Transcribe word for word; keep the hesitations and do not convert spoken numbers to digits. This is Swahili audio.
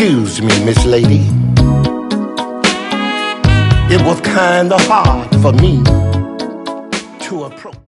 Excuse me, Miss Lady. It was kinda hard for me to approach.